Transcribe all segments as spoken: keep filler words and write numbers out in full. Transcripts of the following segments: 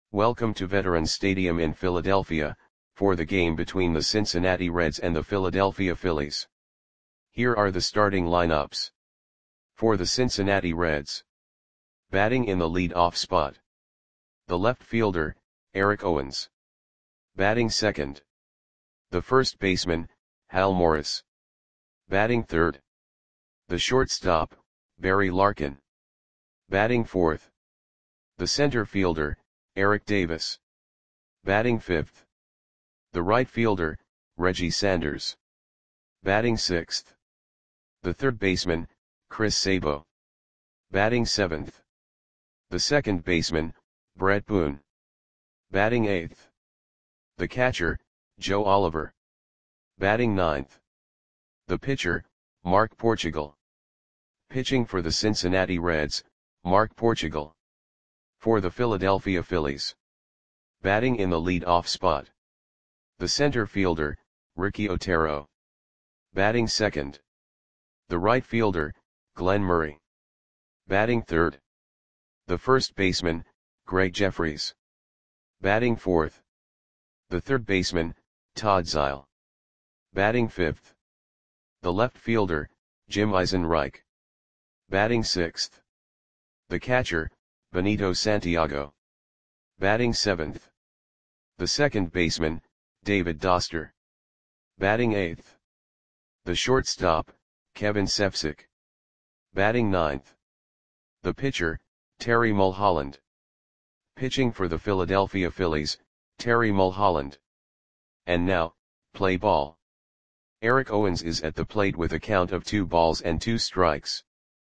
Welcome to Veterans Stadium in Philadelphia, for the game between the Cincinnati Reds and the Philadelphia Phillies. Here are the starting lineups. For the Cincinnati Reds. Batting in the lead-off spot. The left fielder, Eric Owens. Batting second. The first baseman, Hal Morris. Batting third. The shortstop, Barry Larkin. Batting fourth. The center fielder, Eric Davis. Batting fifth. The right fielder, Reggie Sanders. Batting sixth. The third baseman, Chris Sabo. Batting seventh. The second baseman, Bret Boone. Batting eighth. The catcher, Joe Oliver. Batting ninth. The pitcher, Mark Portugal. Pitching for the Cincinnati Reds, Mark Portugal. For the Philadelphia Phillies. Batting in the lead-off spot. The center fielder, Ricky Otero. Batting second. The right fielder, Glenn Murray. Batting third. The first baseman, Greg Jeffries. Batting fourth. The third baseman, Todd Zeile. Batting fifth. The left fielder, Jim Eisenreich. Batting sixth. The catcher, Benito Santiago. Batting seventh. The second baseman, David Doster. Batting eighth. The shortstop, Kevin Sefcik. Batting ninth. The pitcher, Terry Mulholland. Pitching for the Philadelphia Phillies, Terry Mulholland. And now, play ball. Eric Owens is at the plate with a count of two balls and two strikes.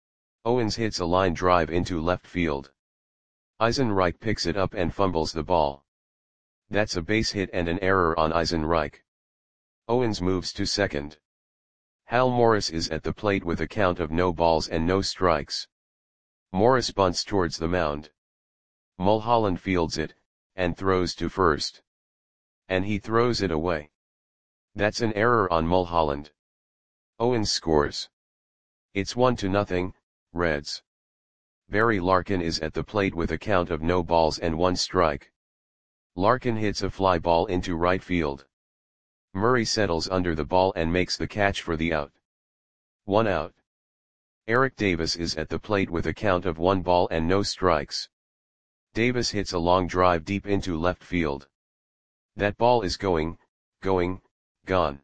Owens hits a line drive into left field. Eisenreich picks it up and fumbles the ball. That's a base hit and an error on Eisenreich. Owens moves to second. Hal Morris is at the plate with a count of no balls and no strikes. Morris bunts towards the mound. Mulholland fields it, and throws to first. And he throws it away. That's an error on Mulholland. Owens scores. It's one to nothing, Reds. Barry Larkin is at the plate with a count of no balls and one strike. Larkin hits a fly ball into right field. Murray settles under the ball and makes the catch for the out. One out. Eric Davis is at the plate with a count of one ball and no strikes. Davis hits a long drive deep into left field. That ball is going, going, gone.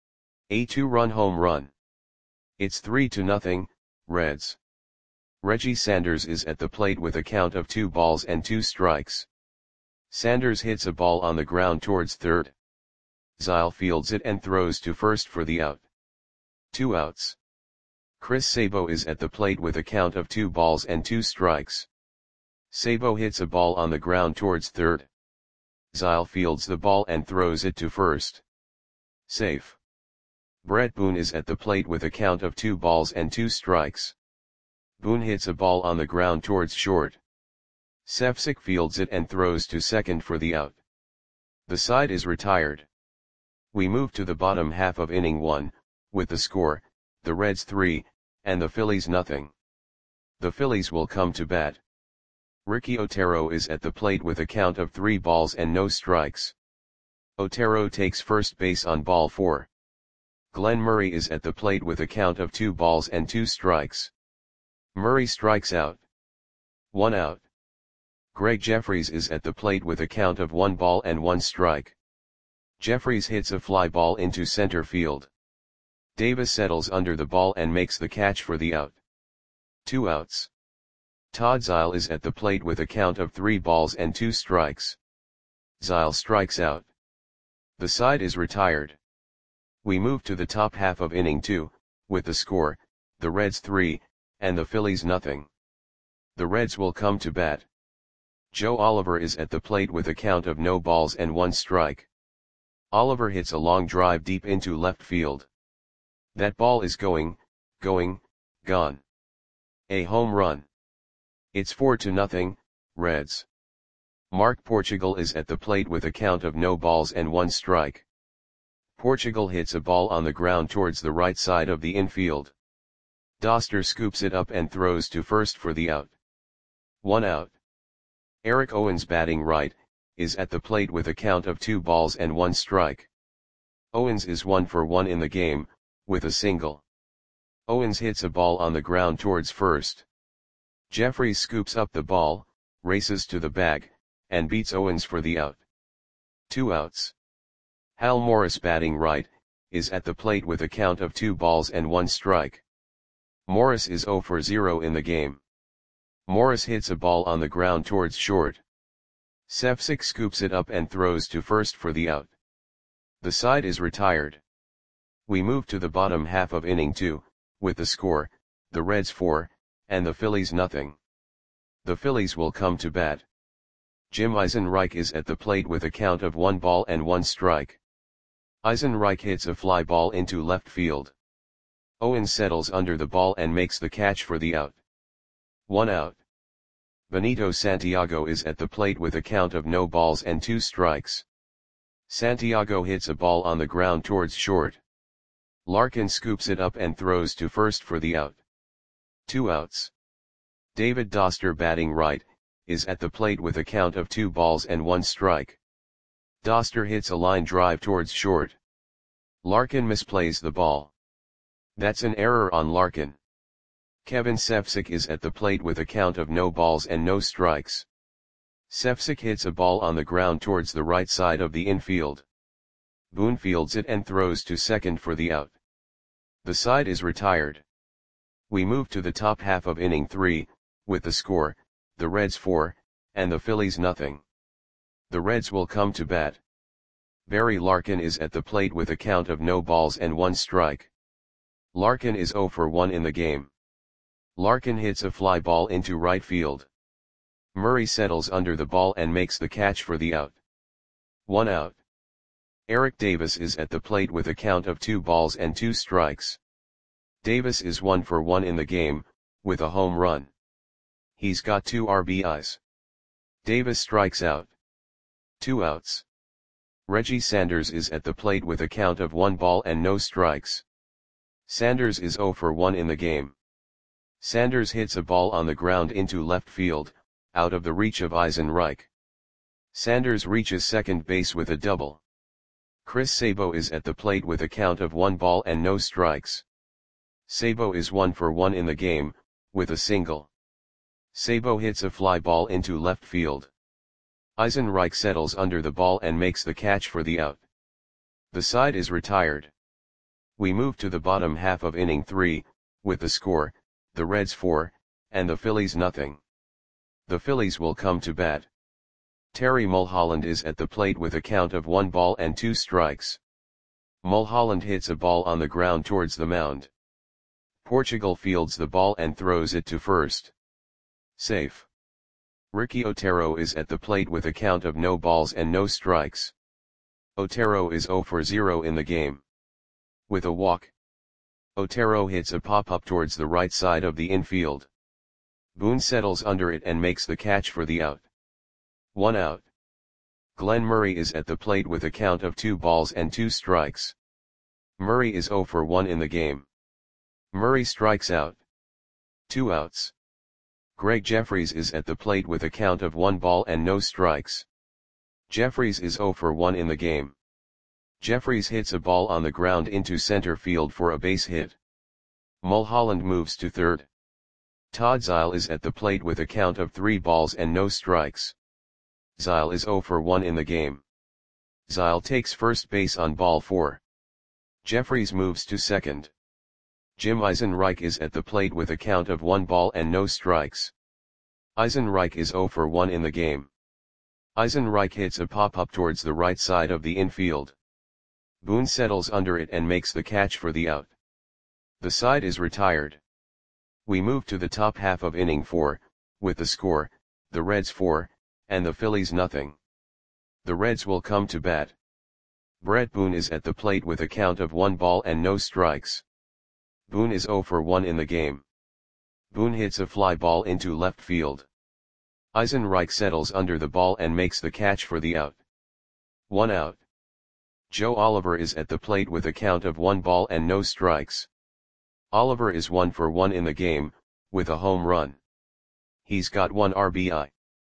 A two-run home run. It's three to nothing, Reds. Reggie Sanders is at the plate with a count of two balls and two strikes. Sanders hits a ball on the ground towards third. Zeile fields it and throws to first for the out. Two outs. Chris Sabo is at the plate with a count of two balls and two strikes. Sabo hits a ball on the ground towards third. Zeile fields the ball and throws it to first. Safe. Bret Boone is at the plate with a count of two balls and two strikes. Boone hits a ball on the ground towards short. Sefcik fields it and throws to second for the out. The side is retired. We move to the bottom half of inning one, with the score, the Reds three, and the Phillies nothing. The Phillies will come to bat. Ricky Otero is at the plate with a count of three balls and no strikes. Otero takes first base on ball four. Glenn Murray is at the plate with a count of two balls and two strikes. Murray strikes out. One out. Greg Jeffries is at the plate with a count of one ball and one strike. Jeffries hits a fly ball into center field. Davis settles under the ball and makes the catch for the out. Two outs. Todd Zeile is at the plate with a count of three balls and two strikes. Zeile strikes out. The side is retired. We move to the top half of inning two, with the score, the Reds three, and the Phillies nothing. The Reds will come to bat. Joe Oliver is at the plate with a count of no balls and one strike. Oliver hits a long drive deep into left field. That ball is going, going, gone. A home run. It's four to nothing, Reds. Mark Portugal is at the plate with a count of no balls and one strike. Portugal hits a ball on the ground towards the right side of the infield. Doster scoops it up and throws to first for the out. One out. Eric Owens batting right, is at the plate with a count of two balls and one strike. Owens is one for one in the game, with a single. Owens hits a ball on the ground towards first. Jeffries scoops up the ball, races to the bag, and beats Owens for the out. Two outs. Hal Morris, batting right, is at the plate with a count of two balls and one strike. Morris is zero for zero in the game. Morris hits a ball on the ground towards short. Cefcik scoops it up and throws to first for the out. The side is retired. We move to the bottom half of inning two, with the score, the Reds four, and the Phillies nothing. The Phillies will come to bat. Jim Eisenreich is at the plate with a count of one ball and one strike. Eisenreich hits a fly ball into left field. Owens settles under the ball and makes the catch for the out. One out. Benito Santiago is at the plate with a count of no balls and two strikes. Santiago hits a ball on the ground towards short. Larkin scoops it up and throws to first for the out. Two outs. David Doster, batting right, is at the plate with a count of two balls and one strike. Doster hits a line drive towards short. Larkin misplays the ball. That's an error on Larkin. Kevin Cefcik is at the plate with a count of no balls and no strikes. Cefcik hits a ball on the ground towards the right side of the infield. Boone fields it and throws to second for the out. The side is retired. We move to the top half of inning three, with the score, the Reds four, and the Phillies nothing. The Reds will come to bat. Barry Larkin is at the plate with a count of no balls and one strike. Larkin is zero for one in the game. Larkin hits a fly ball into right field. Murray settles under the ball and makes the catch for the out. One out. Eric Davis is at the plate with a count of two balls and two strikes. Davis is one for one in the game, with a home run. He's got two R B Is. Davis strikes out. Two outs. Reggie Sanders is at the plate with a count of one ball and no strikes. Sanders is zero for one in the game. Sanders hits a ball on the ground into left field, out of the reach of Eisenreich. Sanders reaches second base with a double. Chris Sabo is at the plate with a count of one ball and no strikes. Sabo is one for one in the game, with a single. Sabo hits a fly ball into left field. Eisenreich settles under the ball and makes the catch for the out. The side is retired. We move to the bottom half of inning three, with the score, the Reds four, and the Phillies nothing. The Phillies will come to bat. Terry Mulholland is at the plate with a count of one ball and two strikes. Mulholland hits a ball on the ground towards the mound. Portugal fields the ball and throws it to first. Safe. Ricky Otero is at the plate with a count of no balls and no strikes. Otero is zero for zero in the game. With a walk. Otero hits a pop-up towards the right side of the infield. Boone settles under it and makes the catch for the out. One out. Glenn Murray is at the plate with a count of two balls and two strikes. Murray is zero for one in the game. Murray strikes out. Two outs. Greg Jeffries is at the plate with a count of one ball and no strikes. Jeffries is zero for one in the game. Jeffries hits a ball on the ground into center field for a base hit. Mulholland moves to third. Todd Zeile is at the plate with a count of three balls and no strikes. Zeile is zero for one in the game. Zeile takes first base on ball four. Jeffries moves to second. Jim Eisenreich is at the plate with a count of one ball and no strikes. Eisenreich is zero for one in the game. Eisenreich hits a pop-up towards the right side of the infield. Boone settles under it and makes the catch for the out. The side is retired. We move to the top half of inning four, with the score, the Reds four, and the Phillies nothing. The Reds will come to bat. Brett Boone is at the plate with a count of one ball and no strikes. Boone is zero for one in the game. Boone hits a fly ball into left field. Eisenreich settles under the ball and makes the catch for the out. One out. Joe Oliver is at the plate with a count of one ball and no strikes. Oliver is one for one in the game, with a home run. He's got one R B I.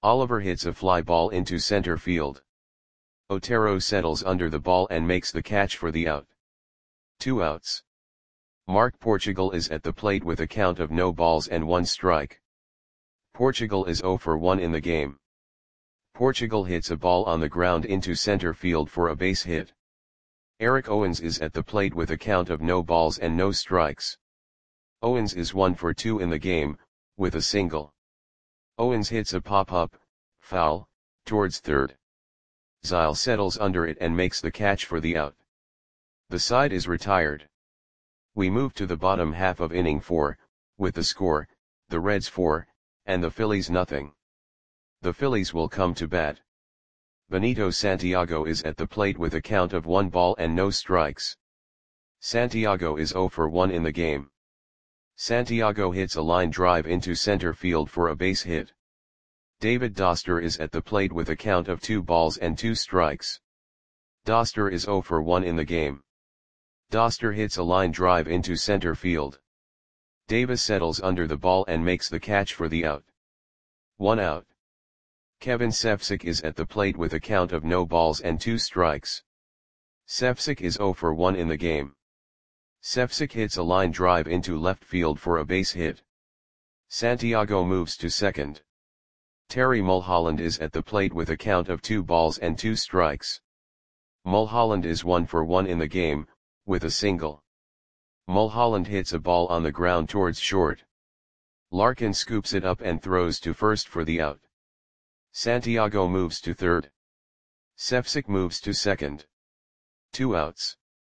Oliver hits a fly ball into center field. Otero settles under the ball and makes the catch for the out. Two outs. Mark Portugal is at the plate with a count of no balls and one strike. Portugal is zero for one in the game. Portugal hits a ball on the ground into center field for a base hit. Eric Owens is at the plate with a count of no balls and no strikes. Owens is one for two in the game, with a single. Owens hits a pop-up, foul, towards third. Zile settles under it and makes the catch for the out. The side is retired. We move to the bottom half of inning four, with the score, the Reds four, and the Phillies nothing. The Phillies will come to bat. Benito Santiago is at the plate with a count of one ball and no strikes. Santiago is zero for one in the game. Santiago hits a line drive into center field for a base hit. David Doster is at the plate with a count of two balls and two strikes. Doster is zero for one in the game. Doster hits a line drive into center field. Davis settles under the ball and makes the catch for the out. One out. Kevin Sefcik is at the plate with a count of no balls and two strikes. Sefcik is zero for one in the game. Sefcik hits a line drive into left field for a base hit. Santiago moves to second. Terry Mulholland is at the plate with a count of two balls and two strikes. Mulholland is one for one in the game, with a single. Mulholland hits a ball on the ground towards short. Larkin scoops it up and throws to first for the out. Santiago moves to third. Sefcik moves to second. Two outs.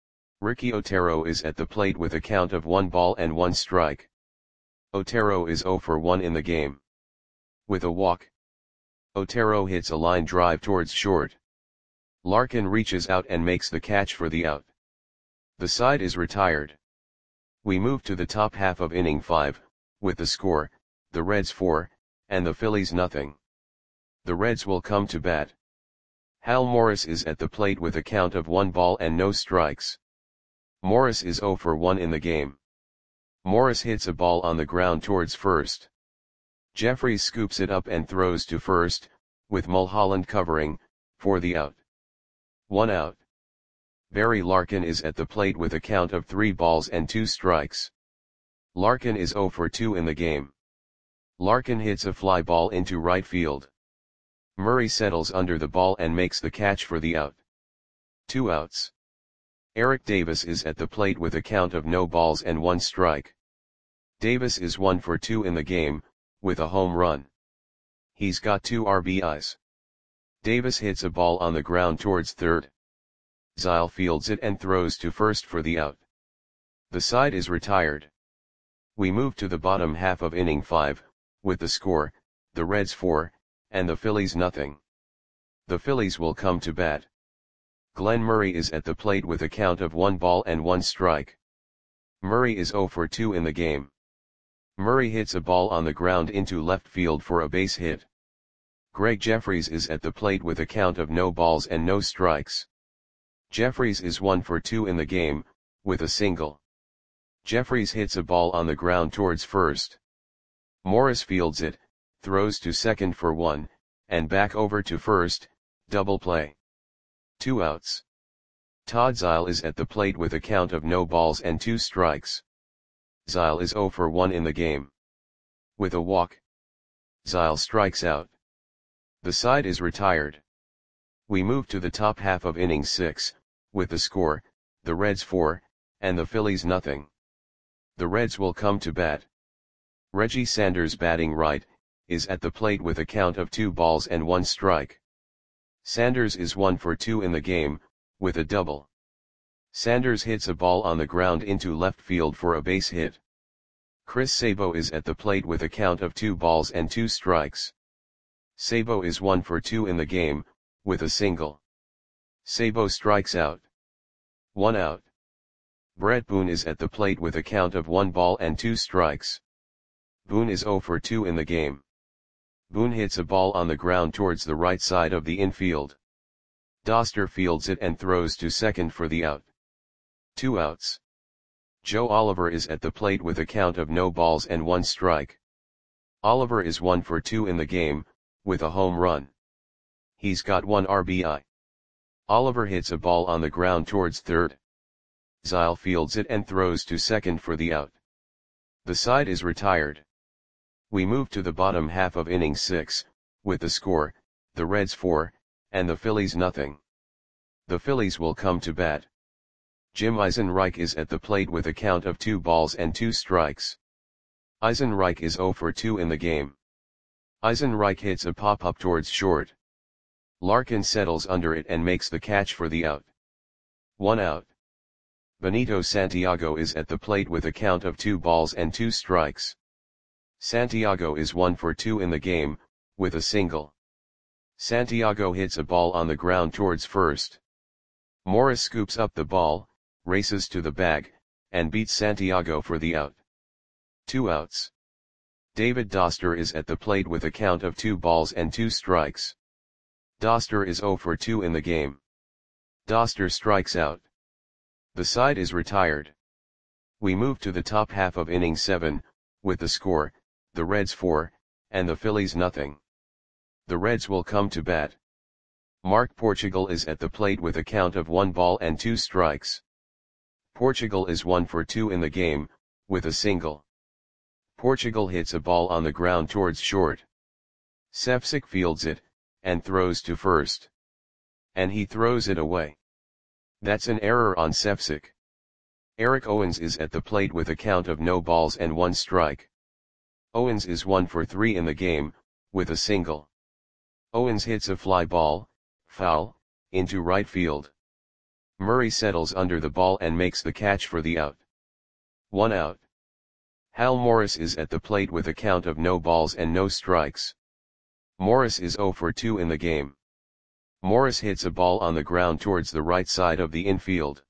Ricky Otero is at the plate with a count of one ball and one strike. Otero is zero for one in the game. With a walk. Otero hits a line drive towards short. Larkin reaches out and makes the catch for the out. The side is retired. We move to the top half of inning five, with the score, the Reds four, and the Phillies nothing. The Reds will come to bat. Hal Morris is at the plate with a count of one ball and no strikes. Morris is zero for one in the game. Morris hits a ball on the ground towards first. Jeffries scoops it up and throws to first, with Mulholland covering, for the out. One out. Barry Larkin is at the plate with a count of three balls and two strikes. Larkin is zero for two in the game. Larkin hits a fly ball into right field. Murray settles under the ball and makes the catch for the out. Two outs. Eric Davis is at the plate with a count of no balls and one strike. Davis is one for two in the game, with a home run. He's got two R B Is. Davis hits a ball on the ground towards third. Zile fields it and throws to first for the out. The side is retired. We move to the bottom half of inning five, with the score, the Reds four, and the Phillies nothing. The Phillies will come to bat. Glenn Murray is at the plate with a count of one ball and one strike. Murray is zero for two in the game. Murray hits a ball on the ground into left field for a base hit. Greg Jeffries is at the plate with a count of no balls and no strikes. Jeffries is one for two in the game, with a single. Jeffries hits a ball on the ground towards first. Morris fields it, throws to second for one, and back over to first, double play. Two outs. Todd Zile is at the plate with a count of no balls and two strikes. Zile is zero for one in the game. With a walk. Zile strikes out. The side is retired. We move to the top half of inning six, with the score, the Reds four, and the Phillies nothing. The Reds will come to bat. Reggie Sanders batting right, is at the plate with a count of two balls and one strike. Sanders is one for two in the game, with a double. Sanders hits a ball on the ground into left field for a base hit. Chris Sabo is at the plate with a count of two balls and two strikes. Sabo is one for two in the game, with a single. Sabo strikes out. One out. Brett Boone is at the plate with a count of one ball and two strikes. Boone is zero for two in the game. Boone hits a ball on the ground towards the right side of the infield. Doster fields it and throws to second for the out. Two outs. Joe Oliver is at the plate with a count of no balls and one strike. Oliver is one for two in the game, with a home run. He's got one R B I. Oliver hits a ball on the ground towards third. Zyle fields it and throws to second for the out. The side is retired. We move to the bottom half of inning six, with the score, the Reds four, and the Phillies nothing. The Phillies will come to bat. Jim Eisenreich is at the plate with a count of two balls and two strikes. Eisenreich is zero for two in the game. Eisenreich hits a pop-up towards short. Larkin settles under it and makes the catch for the out. One out. Benito Santiago is at the plate with a count of two balls and two strikes. Santiago is one for two in the game, with a single. Santiago hits a ball on the ground towards first. Morris scoops up the ball, races to the bag, and beats Santiago for the out. Two outs. David Doster is at the plate with a count of two balls and two strikes. Doster is zero for two in the game. Doster strikes out. The side is retired. We move to the top half of inning seven, with the score, the Reds four, and the Phillies nothing. The Reds will come to bat. Mark Portugal is at the plate with a count of one ball and two strikes. Portugal is one for two in the game, with a single. Portugal hits a ball on the ground towards short. Sefcik fields it, and throws to first. And he throws it away. That's an error on Sefcik. Eric Owens is at the plate with a count of no balls and one strike. Owens is one for three in the game, with a single. Owens hits a fly ball, foul, into right field. Murray settles under the ball and makes the catch for the out. One out. Hal Morris is at the plate with a count of no balls and no strikes. Morris is zero for two in the game. Morris hits a ball on the ground towards the right side of the infield.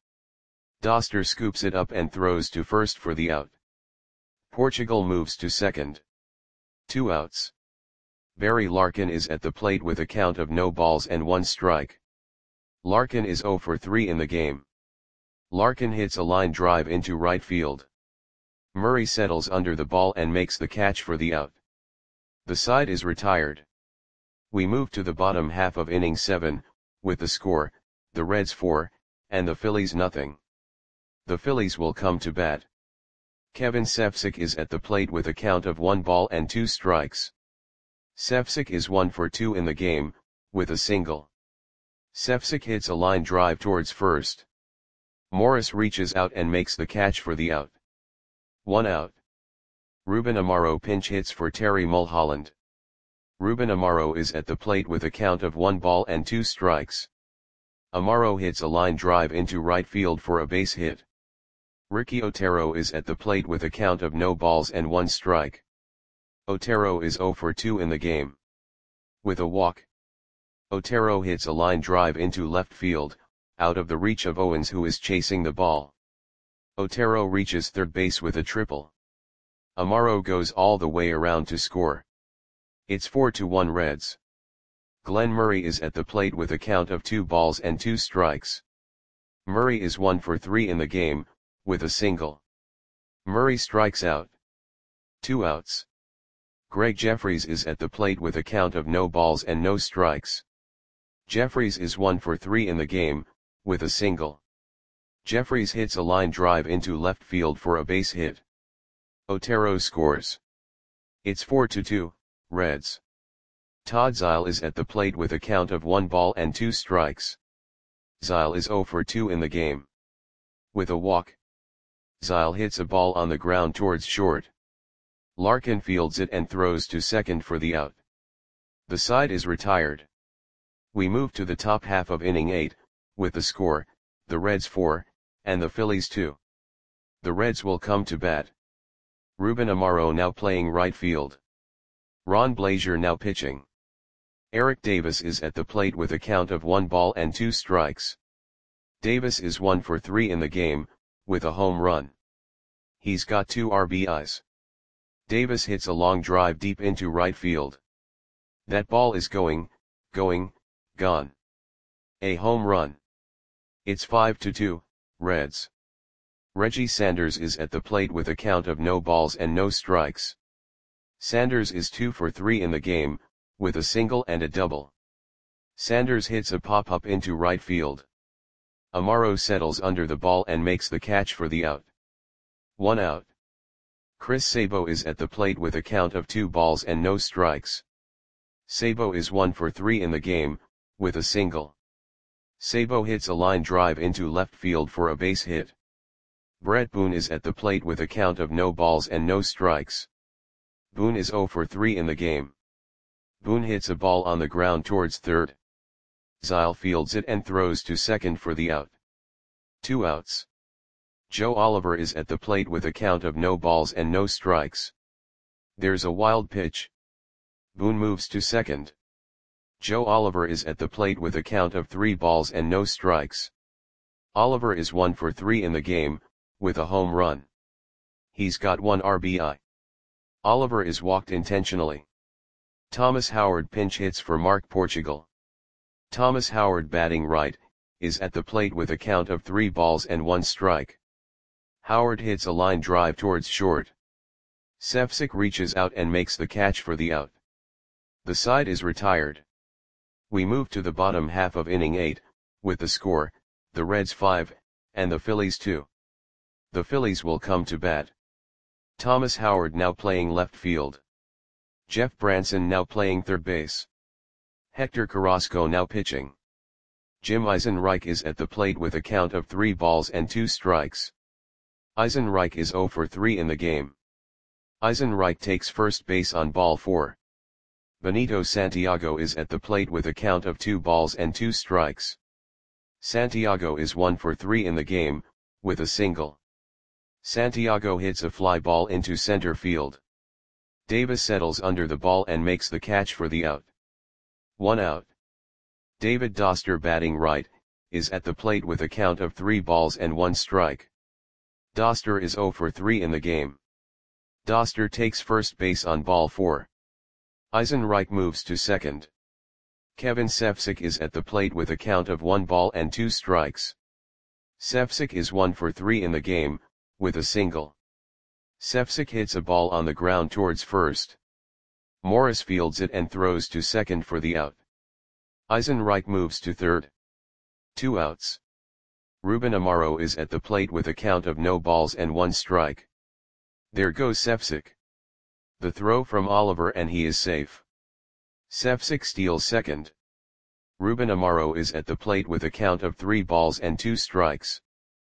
Doster scoops it up and throws to first for the out. Portugal moves to second. Two outs. Barry Larkin is at the plate with a count of no balls and one strike. Larkin is zero for three in the game. Larkin hits a line drive into right field. Murray settles under the ball and makes the catch for the out. The side is retired. We move to the bottom half of inning seven, with the score, the Reds four, and the Phillies nothing. The Phillies will come to bat. Kevin Sefcik is at the plate with a count of one ball and two strikes. Sefcik is one for two in the game, with a single. Sefcik hits a line drive towards first. Morris reaches out and makes the catch for the out. One out. Ruben Amaro pinch hits for Terry Mulholland. Ruben Amaro is at the plate with a count of one ball and two strikes. Amaro hits a line drive into right field for a base hit. Ricky Otero is at the plate with a count of no balls and one strike. Otero is zero for two in the game. With a walk. Otero hits a line drive into left field, out of the reach of Owens who is chasing the ball. Otero reaches third base with a triple. Amaro goes all the way around to score. It's four to one Reds. Glenn Murray is at the plate with a count of two balls and two strikes. Murray is one for three in the game, with a single. Murray strikes out. Two outs. Greg Jeffries is at the plate with a count of no balls and no strikes. Jeffries is one for three in the game, with a single. Jeffries hits a line drive into left field for a base hit. Otero scores. It's four to two, Reds. Todd Zyle is at the plate with a count of one ball and two strikes. Zyle is zero for two in the game. With a walk. Zyle hits a ball on the ground towards short. Larkin fields it and throws to second for the out. The side is retired. We move to the top half of inning eight, with the score, the Reds four, and the Phillies two. The Reds will come to bat. Ruben Amaro now playing right field. Ron Blazier now pitching. Eric Davis is at the plate with a count of one ball and two strikes. Davis is one for three in the game, with a home run. He's got two R B Is. Davis hits a long drive deep into right field. That ball is going, going, gone. A home run. It's five to two, Reds. Reggie Sanders is at the plate with a count of no balls and no strikes. Sanders is two for three in the game, with a single and a double. Sanders hits a pop-up into right field. Amaro settles under the ball and makes the catch for the out. One out. Chris Sabo is at the plate with a count of two balls and no strikes. Sabo is one for three in the game, with a single. Sabo hits a line drive into left field for a base hit. Brett Boone is at the plate with a count of no balls and no strikes. Boone is zero for three in the game. Boone hits a ball on the ground towards third. Zyle fields it and throws to second for the out. Two outs. Joe Oliver is at the plate with a count of no balls and no strikes. There's a wild pitch. Boone moves to second. Joe Oliver is at the plate with a count of three balls and no strikes. Oliver is one for three in the game, with a home run. He's got one R B I. Oliver is walked intentionally. Thomas Howard pinch hits for Mark Portugal. Thomas Howard, batting right, is at the plate with a count of three balls and one strike. Howard hits a line drive towards short. Sefcik reaches out and makes the catch for the out. The side is retired. We move to the bottom half of inning eight, with the score, the Reds five, and the Phillies two. The Phillies will come to bat. Thomas Howard now playing left field. Jeff Branson now playing third base. Hector Carrasco now pitching. Jim Eisenreich is at the plate with a count of three balls and two strikes. Eisenreich is zero for three in the game. Eisenreich takes first base on ball four. Benito Santiago is at the plate with a count of two balls and two strikes. Santiago is one for three in the game, with a single. Santiago hits a fly ball into center field. Davis settles under the ball and makes the catch for the out. One out. David Doster, batting right, is at the plate with a count of three balls and one strike. Doster is zero for three in the game. Doster takes first base on ball four. Eisenreich moves to second. Kevin Sefcik is at the plate with a count of one ball and two strikes. Sefcik is one for three in the game, with a single. Sefcik hits a ball on the ground towards first. Morris fields it and throws to second for the out. Eisenreich moves to third. Two outs. Ruben Amaro is at the plate with a count of no balls and one strike. There goes Sefcik. The throw from Oliver and he is safe. Sefcik steals second. Ruben Amaro is at the plate with a count of three balls and two strikes.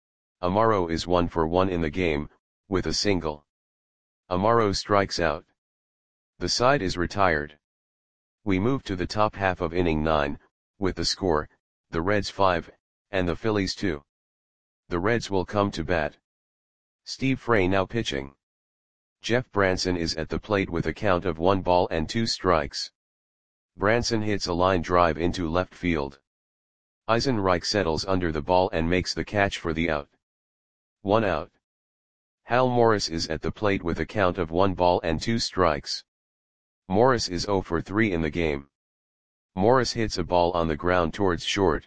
Amaro is one for one in the game, with a single. Amaro strikes out. The side is retired. We move to the top half of inning nine, with the score, the Reds five, and the Phillies two. The Reds will come to bat. Steve Frey now pitching. Jeff Branson is at the plate with a count of one ball and two strikes. Branson hits a line drive into left field. Eisenreich settles under the ball and makes the catch for the out. One out. Hal Morris is at the plate with a count of one ball and two strikes. Morris is zero for three in the game. Morris hits a ball on the ground towards short.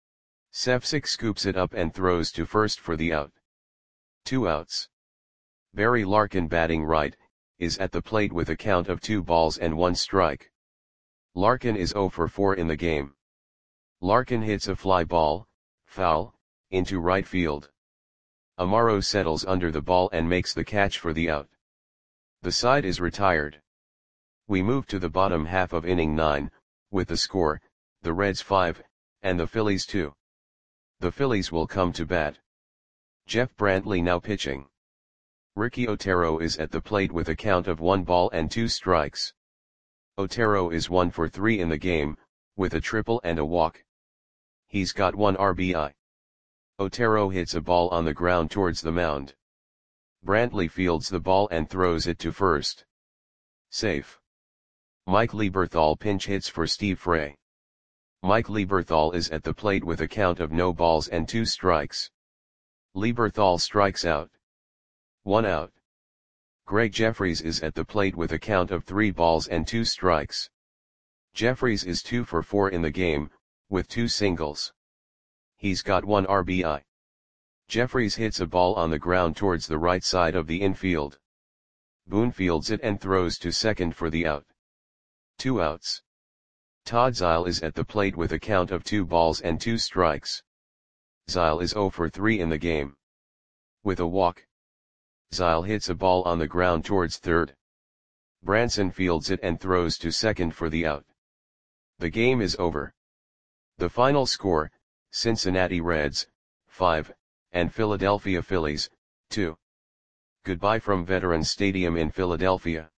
Sefcik scoops it up and throws to first for the out. Two outs. Barry Larkin, batting right, is at the plate with a count of two balls and one strike. Larkin is zero for four in the game. Larkin hits a fly ball, foul, into right field. Amaro settles under the ball and makes the catch for the out. The side is retired. We move to the bottom half of inning nine, with the score, the Reds five, and the Phillies two. The Phillies will come to bat. Jeff Brantley now pitching. Ricky Otero is at the plate with a count of one ball and two strikes. Otero is one for three in the game, with a triple and a walk. He's got one R B I. Otero hits a ball on the ground towards the mound. Brantley fields the ball and throws it to first. Safe. Mike Lieberthal pinch hits for Steve Frey. Mike Lieberthal is at the plate with a count of no balls and two strikes. Lieberthal strikes out. One out. Greg Jeffries is at the plate with a count of three balls and two strikes. Jeffries is two for four in the game, with two singles. He's got one R B I. Jeffries hits a ball on the ground towards the right side of the infield. Boone fields it and throws to second for the out. Two outs. Todd Zeile is at the plate with a count of two balls and two strikes. Zeile is zero for three in the game. With a walk, Zeile hits a ball on the ground towards third. Branson fields it and throws to second for the out. The game is over. The final score, Cincinnati Reds, five, and Philadelphia Phillies, two. Goodbye from Veterans Stadium in Philadelphia.